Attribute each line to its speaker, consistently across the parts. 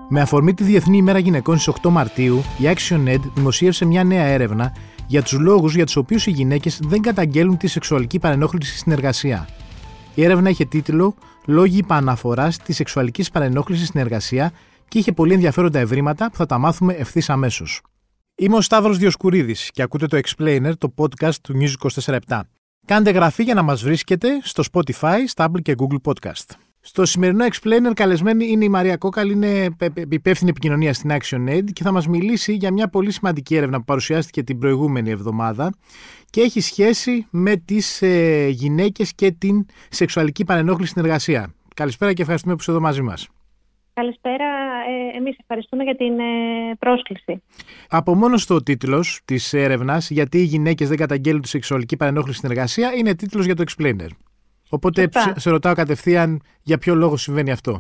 Speaker 1: Με αφορμή τη Διεθνή ημέρα γυναικών στις 8 Μαρτίου, η ActionAid δημοσίευσε μια νέα έρευνα για τους λόγους για τους οποίους οι γυναίκες δεν καταγγέλνουν τη σεξουαλική παρενόχληση στην εργασία. Η έρευνα είχε τίτλο «Λόγοι επαναφοράς της σεξουαλικής παρενόχλησης στην εργασία» και είχε πολύ ενδιαφέροντα ευρήματα που θα τα μάθουμε ευθύς αμέσως. Είμαι ο Σταύρος Διοσκουρίδης και ακούτε το Explainer, το podcast του News 24/7. Κάντε εγγραφή για να μας βρίσκετε στο Spotify, στα Apple και Google Podcast. Στο σημερινό Explainer καλεσμένη είναι η Μαρία Κόκαλη, είναι υπεύθυνη επικοινωνία στην ActionAid και θα μας μιλήσει για μια πολύ σημαντική έρευνα που παρουσιάστηκε την προηγούμενη εβδομάδα και έχει σχέση με τις γυναίκες και την σεξουαλική παρενόχληση στην εργασία. Καλησπέρα και ευχαριστούμε που είστε εδώ μαζί μας.
Speaker 2: Καλησπέρα. Εμείς ευχαριστούμε για την πρόσκληση.
Speaker 1: Από μόνος το τίτλος της έρευνας «Γιατί οι γυναίκες δεν καταγγέλνουν τη σεξουαλική παρενόχληση στην εργασία» είναι τίτλος για το Explainer. Οπότε σε ρωτάω κατευθείαν για ποιο λόγο συμβαίνει αυτό.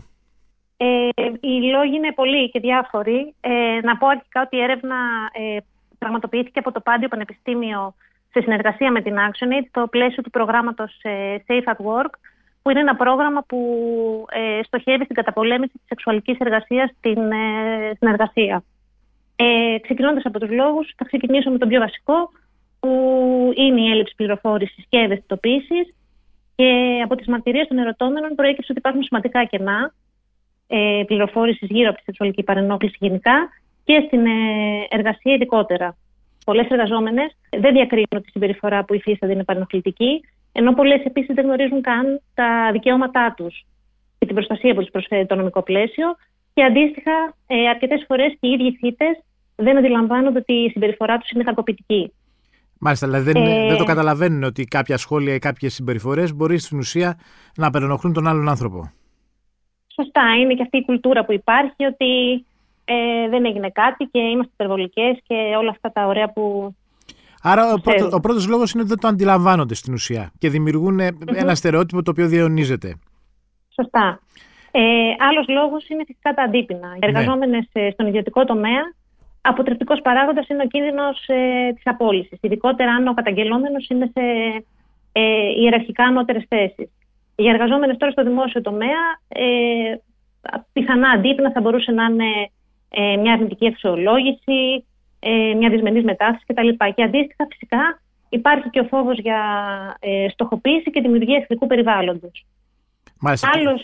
Speaker 2: Οι λόγοι είναι πολλοί και διάφοροι. Να πω αρχικά ότι η έρευνα πραγματοποιήθηκε από το Πάντιο Πανεπιστήμιο σε συνεργασία με την ActionAid στο πλαίσιο του προγράμματος Safe at Work, που είναι ένα πρόγραμμα που στοχεύει στην καταπολέμηση της σεξουαλικής εργασίας στην εργασία. Ξεκινώντας από τους λόγους, θα ξεκινήσω με τον πιο βασικό, που είναι η έλλειψη πληροφόρησης και ευαισθητοποίησης. Και από τις μαρτυρίες των ερωτώμενων προέκυψε ότι υπάρχουν σημαντικά κενά πληροφόρησης γύρω από τη σεξουαλική παρενόχληση γενικά και στην εργασία ειδικότερα. Πολλές εργαζόμενες δεν διακρίνουν τη συμπεριφορά που υφίσταται είναι παρενοχλητική, ενώ πολλές επίσης δεν γνωρίζουν καν τα δικαιώματά τους και την προστασία που τους προσφέρει το νομικό πλαίσιο. Και αντίστοιχα, αρκετές φορές και οι ίδιοι θύτες δεν αντιλαμβάνονται ότι η συμπεριφορά τους είναι κακοποιητική.
Speaker 1: Μάλιστα, δηλαδή δεν το καταλαβαίνουν ότι κάποια σχόλια ή κάποιες συμπεριφορές μπορεί στην ουσία να παρενοχλούν τον άλλον άνθρωπο. Σωστά,
Speaker 2: είναι και αυτή η κουλτούρα που υπάρχει ότι δεν έγινε κάτι και είμαστε υπερβολικές και όλα αυτά τα ωραία που...
Speaker 1: Άρα ο πρώτος λόγος είναι ότι δεν το αντιλαμβάνονται στην ουσία και δημιουργούν ένα στερεότυπο το οποίο διαιωνίζεται.
Speaker 2: Σωστά. Άλλος λόγος είναι φυσικά τα αντίπεινα. Οι εργαζόμενες στον ιδιωτικό τομέα, αποτρεπτικός παράγοντας είναι ο κίνδυνος της απόλυσης, ειδικότερα αν ο καταγγελόμενος είναι σε ιεραρχικά ανώτερες θέσεις. Οι εργαζόμενες τώρα στο δημόσιο τομέα, πιθανά αντίπεινα θα μπορούσε να είναι μια αρνητική αξιολόγηση, μια δυσμενής μετάσταση κτλ. Και αντίστοιχα, φυσικά, υπάρχει και ο φόβος για στοχοποίηση και δημιουργία εχθρικού περιβάλλοντος. Άλλος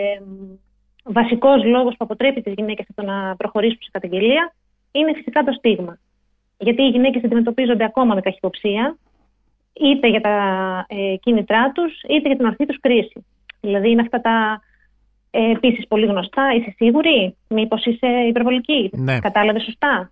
Speaker 2: βασικός λόγος που αποτρέπει τις γυναίκες από το να προχωρήσουν σε καταγγελία είναι φυσικά το στίγμα. Γιατί οι γυναίκες αντιμετωπίζονται ακόμα με καχυποψία, είτε για τα κίνητρά τους, είτε για την ορθή τους κρίση. Δηλαδή είναι αυτά τα επίσης πολύ γνωστά. Είσαι σίγουρη? Μήπως είσαι υπερβολική?
Speaker 1: Ναι.
Speaker 2: Κατάλαβες σωστά?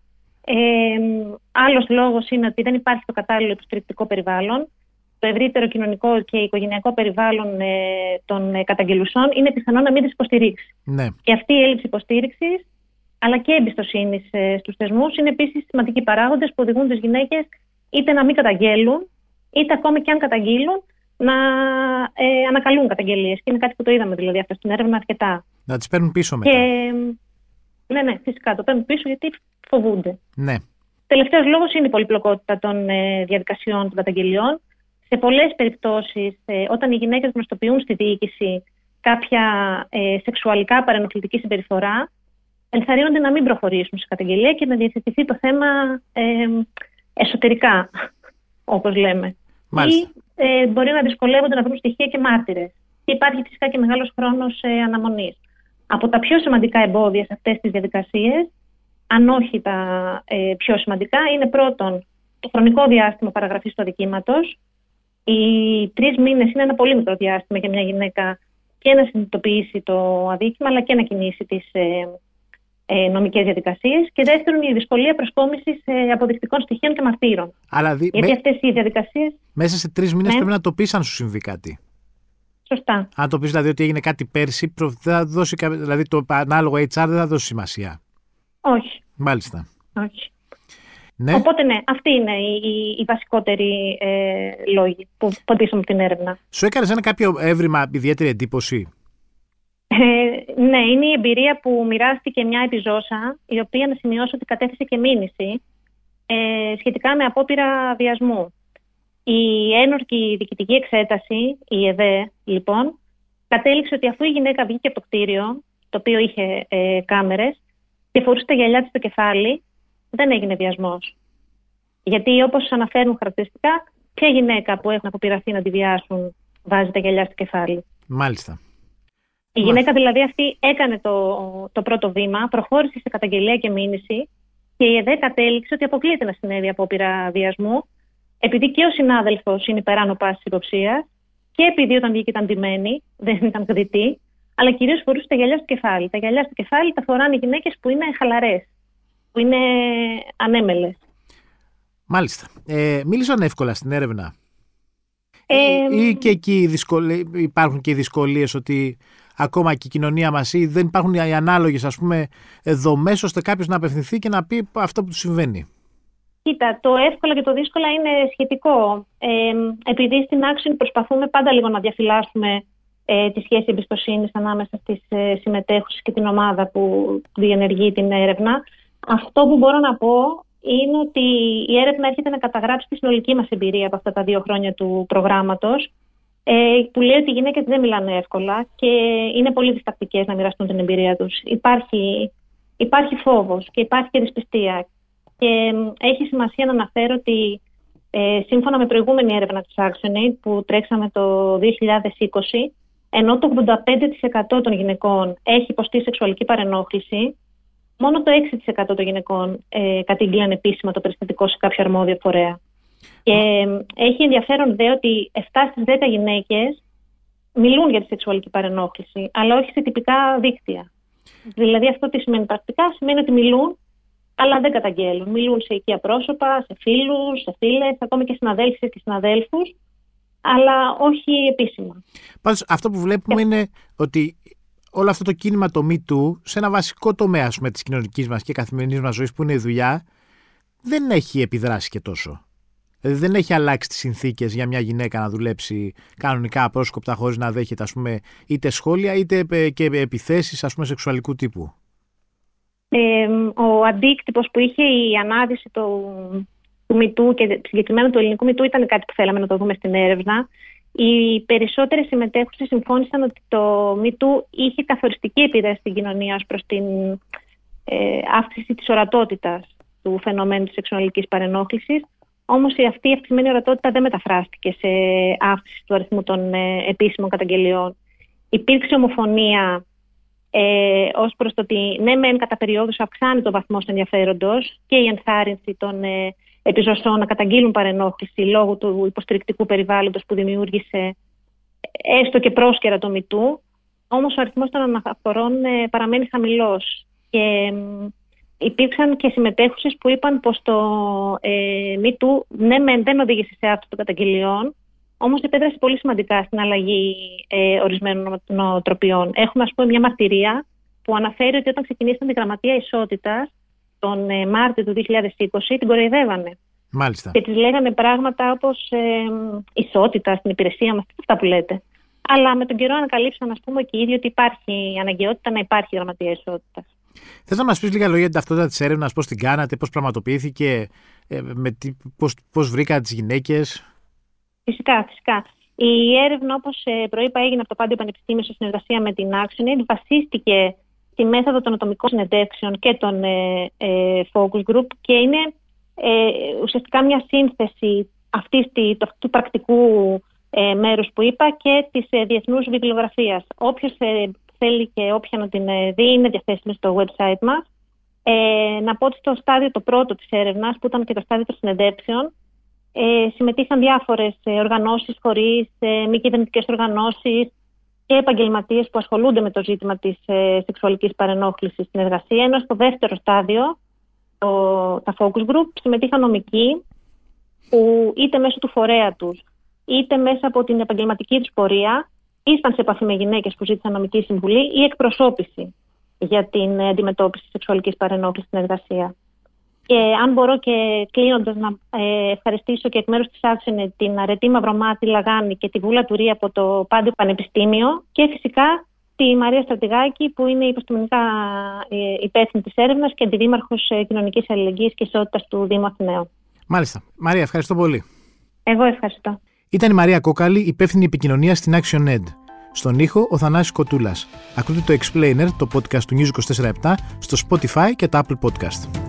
Speaker 2: Άλλος λόγος είναι ότι δεν υπάρχει το κατάλληλο υποστηρικτικό περιβάλλον. Το ευρύτερο κοινωνικό και οικογενειακό περιβάλλον των καταγγελουσών είναι πιθανό να μην τις υποστηρίξει.
Speaker 1: Ναι.
Speaker 2: Και αυτή η έλλειψη υποστήριξης αλλά και εμπιστοσύνη στους θεσμούς είναι επίσης σημαντικοί παράγοντες που οδηγούν τις γυναίκες είτε να μην καταγγέλουν, είτε ακόμη και αν καταγγείλουν να ανακαλούν καταγγελίες. Και είναι κάτι που το είδαμε δηλαδή αυτό στην έρευνα αρκετά.
Speaker 1: Να τις παίρνουν πίσω μετά.
Speaker 2: Ναι, φυσικά το παίρνουν πίσω γιατί φοβούνται.
Speaker 1: Ναι.
Speaker 2: Τελευταίος λόγος είναι η πολυπλοκότητα των διαδικασιών των καταγγελιών. Σε πολλές περιπτώσεις, όταν οι γυναίκες γνωστοποιούν στη διοίκηση κάποια σεξουαλικά παρενοχλητική συμπεριφορά, ενθαρρύνονται να μην προχωρήσουν σε καταγγελία και να διαθετηθεί το θέμα εσωτερικά, όπως λέμε.
Speaker 1: Μάλιστα.
Speaker 2: Ή μπορεί να δυσκολεύονται να βρουν στοιχεία και μάρτυρες. Και υπάρχει φυσικά και μεγάλος χρόνος αναμονής. Από τα πιο σημαντικά εμπόδια σε αυτές τις διαδικασίες, αν όχι τα πιο σημαντικά, είναι πρώτον το χρονικό διάστημα παραγραφής του αδικήματος. Οι 3 μήνες είναι ένα πολύ μικρό διάστημα για μια γυναίκα και να συνειδητοποιήσει το αδίκημα, αλλά και να κινήσει τις νομικές διαδικασίες. Και δεύτερον, η δυσκολία προσκόμισης αποδεικτικών στοιχείων και μαρτύρων. Γιατί αυτές οι διαδικασίες.
Speaker 1: Μέσα σε 3 μήνες πρέπει να το πεις αν σου συμβεί κάτι.
Speaker 2: Σωστά.
Speaker 1: Αν το πεις δηλαδή ότι έγινε κάτι πέρσι, δηλαδή το ανάλογο HR δεν θα δώσει σημασία.
Speaker 2: Όχι.
Speaker 1: Μάλιστα.
Speaker 2: Όχι.
Speaker 1: Ναι.
Speaker 2: Οπότε ναι, αυτοί είναι οι βασικότεροι λόγοι που πατήσαμε την έρευνα.
Speaker 1: Σου έκανες κάποιο έβριμα ιδιαίτερη εντύπωση?
Speaker 2: Ναι, είναι η εμπειρία που μοιράστηκε μια επιζώσα, η οποία να σημειώσω ότι κατέθεσε και μήνυση σχετικά με απόπειρα βιασμού. Η ένορκη διοικητική εξέταση, η ΕΔΕ, λοιπόν, κατέληξε ότι αφού η γυναίκα βγήκε από το κτίριο, το οποίο είχε κάμερες, και φορούσε τα γυαλιά της στο κεφάλι, δεν έγινε βιασμός. Γιατί όπως αναφέρουν χαρακτηριστικά, ποια γυναίκα που έχουν αποπειραθεί να τη βιάσουν βάζει τα γυαλιά στο κεφάλι.
Speaker 1: Μάλιστα.
Speaker 2: Η γυναίκα δηλαδή αυτή έκανε το πρώτο βήμα, προχώρησε σε καταγγελία και μήνυση και η ΕΔΕ κατέληξε ότι αποκλείεται να συνέβη απόπειρα βιασμού, επειδή και ο συνάδελφος είναι υπεράνω πάσης υποψίας και επειδή όταν βγήκε ήταν ντυμένη, δεν ήταν κριτή, αλλά κυρίως φορούσε τα γυαλιά στο κεφάλι. Τα γυαλιά στο κεφάλι τα φοράνε οι γυναίκες που είναι χαλαρές, που είναι ανέμελες.
Speaker 1: Μάλιστα. Μίλησαν εύκολα στην έρευνα ή και εκεί υπάρχουν και οι δυσκολίες ότι ακόμα και η κοινωνία μας ή δεν υπάρχουν οι ανάλογες, ας πούμε, δομές ώστε κάποιος να απευθυνθεί και να πει αυτό που του συμβαίνει?
Speaker 2: Κοίτα, το εύκολο και το δύσκολο είναι σχετικό. Επειδή στην Action προσπαθούμε πάντα λίγο να διαφυλάσσουμε τη σχέση εμπιστοσύνης ανάμεσα στις συμμετέχουσες και την ομάδα που διενεργεί την έρευνα, αυτό που μπορώ να πω είναι ότι η έρευνα έρχεται να καταγράψει τη συνολική μας εμπειρία από αυτά τα 2 χρόνια του προγράμματος, που λέει ότι οι γυναίκες δεν μιλάνε εύκολα και είναι πολύ διστακτικές να μοιραστούν την εμπειρία τους. Υπάρχει φόβος και υπάρχει και δυσπιστία. Και έχει σημασία να αναφέρω ότι σύμφωνα με προηγούμενη έρευνα της ActionAid που τρέξαμε το 2020, ενώ το 85% των γυναικών έχει υποστεί σεξουαλική παρενόχληση, μόνο το 6% των γυναικών κατήγγειλαν επίσημα το περιστατικό σε κάποιο αρμόδιο φορέα. Και έχει ενδιαφέρον δε ότι 7 στις 10 γυναίκες μιλούν για τη σεξουαλική παρενόχληση, αλλά όχι σε τυπικά δίκτυα. Δηλαδή αυτό τι σημαίνει πρακτικά? Σημαίνει ότι μιλούν, αλλά δεν καταγγέλουν. Μιλούν σε οικεία πρόσωπα, σε φίλους, σε φίλες, ακόμα και συναδέλφους και συναδέλφους, αλλά όχι επίσημα.
Speaker 1: Πάντως αυτό που βλέπουμε είναι ότι όλο αυτό το κίνημα, το MeToo, σε ένα βασικό τομέα της κοινωνικής μας και καθημερινής μας ζωής που είναι η δουλειά, δεν έχει επιδράσει και τόσο. Δηλαδή δεν έχει αλλάξει τις συνθήκες για μια γυναίκα να δουλέψει κανονικά απρόσκοπτα χωρίς να δέχεται, ας πούμε, είτε σχόλια είτε και επιθέσεις, ας πούμε, σεξουαλικού τύπου.
Speaker 2: Ο αντίκτυπος που είχε η ανάδυση του MeToo και συγκεκριμένα του ελληνικού MeToo ήταν κάτι που θέλαμε να το δούμε στην έρευνα. Οι περισσότερες συμμετέχουσες συμφώνησαν ότι το MeToo είχε καθοριστική επίδραση στην κοινωνία ως προς την αύξηση της ορατότητας του φαινομένου της σεξουαλικής παρενόχλησης. Όμως αυτή η αυξημένη ορατότητα δεν μεταφράστηκε σε αύξηση του αριθμού των επίσημων καταγγελιών. Υπήρξε ομοφωνία ως προς το ότι ναι μεν κατά περιόδους αυξάνει το βαθμό ενδιαφέροντος και η ενθάρρυνση των επιζωσών να καταγγείλουν παρενόχληση λόγω του υποστηρικτικού περιβάλλοντος που δημιούργησε έστω και πρόσκαιρα το MeToo, όμως ο αριθμός των αναφορών παραμένει χαμηλός. Και υπήρξαν και συμμετέχουσες που είπαν πως το MeToo ναι μεν δεν οδήγησε σε αύξηση των καταγγελιών, όμως επέδρασε πολύ σημαντικά στην αλλαγή ορισμένων νοοτροπιών. Έχουμε, ας πούμε, μια μαρτυρία που αναφέρει ότι όταν ξεκινήσαν τη Γραμματεία Ισότητας τον Μάρτιο του 2020, την κοροϊδεύανε.
Speaker 1: Μάλιστα.
Speaker 2: Και της λέγανε πράγματα όπως ισότητα στην υπηρεσία μας, αυτά που λέτε. Αλλά με τον καιρό ανακαλύψαν, ας πούμε, και οι ίδιοι ότι υπάρχει αναγκαιότητα να υπάρχει Γραμματεία Ισότητας.
Speaker 1: Θες να μας πεις λίγα λόγια για την ταυτότητα της έρευνας, πώς την κάνατε, πώς πραγματοποιήθηκε, πώς βρήκατε τις γυναίκες?
Speaker 2: Φυσικά. Η έρευνα, όπως προείπα, έγινε από το Πάντιο Πανεπιστήμιο σε συνεργασία με την ActionAid. Βασίστηκε στη μέθοδο των ατομικών συνεντεύξεων και των focus group και είναι ουσιαστικά μια σύνθεση του πρακτικού μέρους που είπα και της διεθνούς βιβλιογραφίας. Όποιος θέλει και όποια να την δει είναι διαθέσιμη στο website μας. Να πω ότι στο στάδιο το πρώτο της έρευνας, που ήταν και το στάδιο των συνεντεύξεων, συμμετείχαν διάφορες οργανώσεις, φορείς, μη κυβερνητικές οργανώσεις και επαγγελματίες που ασχολούνται με το ζήτημα της σεξουαλικής παρενόχλησης στην εργασία. Ενώ στο δεύτερο στάδιο, τα focus group, συμμετείχαν νομικοί που είτε μέσω του φορέα τους, είτε μέσα από την επαγγελματική τους πορεία, ήρθαν σε επαφή με γυναίκες που ζήτησαν νομική συμβουλή ή εκπροσώπηση για την αντιμετώπιση της σεξουαλικής παρενόχλησης στην εργασία. Και αν μπορώ και κλείνοντας να ευχαριστήσω και εκ μέρους της ActionAid την Αρετή Μαυρομάτη Λαγάνη και τη Βούλα Τουρή από το Πάντιο Πανεπιστήμιο και φυσικά τη Μαρία Στρατηγάκη που είναι υποστημονικά υπεύθυνη της έρευνας και αντιδήμαρχος κοινωνικής αλληλεγγύης και ισότητας του Δήμου Αθηναίων.
Speaker 1: Μάλιστα. Μαρία, ευχαριστώ πολύ.
Speaker 2: Εγώ ευχαριστώ.
Speaker 1: Ήταν η Μαρία Κόκαλη, υπεύθυνη επικοινωνία στην ActionAid. Στον ήχο ο Θανάσης Κοτούλας. Ακούτε το Explainer, το podcast του News 24/7, στο Spotify και τα Apple Podcast.